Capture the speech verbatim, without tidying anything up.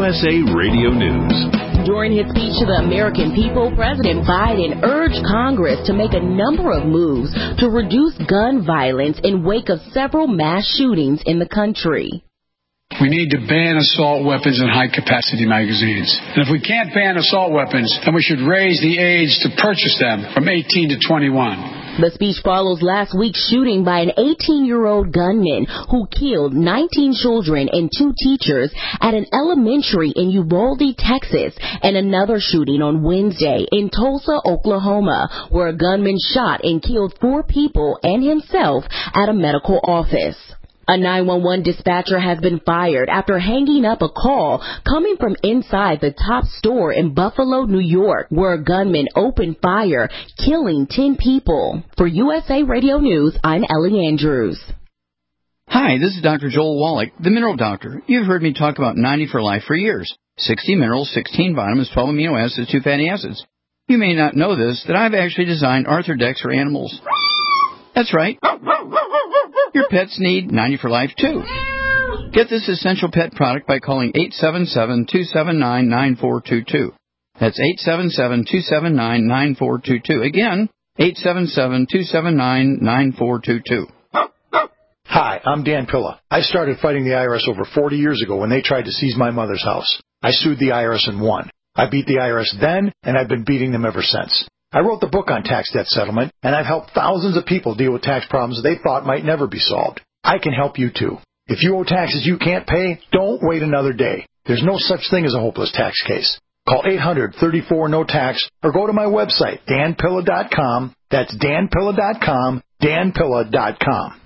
S A Radio News. During his speech to the American people, President Biden urged Congress to make a number of moves to reduce gun violence in wake of several mass shootings in the country. We need to ban assault weapons and high-capacity magazines. And if we can't ban assault weapons, then we should raise the age to purchase them from eighteen to twenty-one. The speech follows last week's shooting by an eighteen-year-old gunman who killed nineteen children and two teachers at an elementary in Uvalde, Texas, and another shooting on Wednesday in Tulsa, Oklahoma, where a gunman shot and killed four people and himself at a medical office. A nine one one dispatcher has been fired after hanging up a call coming from inside the Top store in Buffalo, New York, where a gunman opened fire, killing ten people. For U S A Radio News, I'm Ellie Andrews. Hi, this is Doctor Joel Wallach, the Mineral Doctor. You've heard me talk about ninety for Life for years. sixty minerals, sixteen vitamins, twelve amino acids, two fatty acids. You may not know this, that I've actually designed Arthrodex for animals. That's right. Your pets need ninety for Life, too. Get this essential pet product by calling eight seven seven, two seven nine, nine four two two. That's eight seven seven, two seven nine, nine four two two. Again, eight seven seven, two seven nine, nine four two two. Hi, I'm Dan Pilla. I started fighting the I R S over forty years ago when they tried to seize my mother's house. I sued the I R S and won. I beat the I R S then, and I've been beating them ever since. I wrote the book on tax debt settlement, and I've helped thousands of people deal with tax problems they thought might never be solved. I can help you, too. If you owe taxes you can't pay, don't wait another day. There's no such thing as a hopeless tax case. Call eight hundred, thirty-four, no tax or go to my website, dan pilla dot com. That's dan pilla dot com, dan pilla dot com.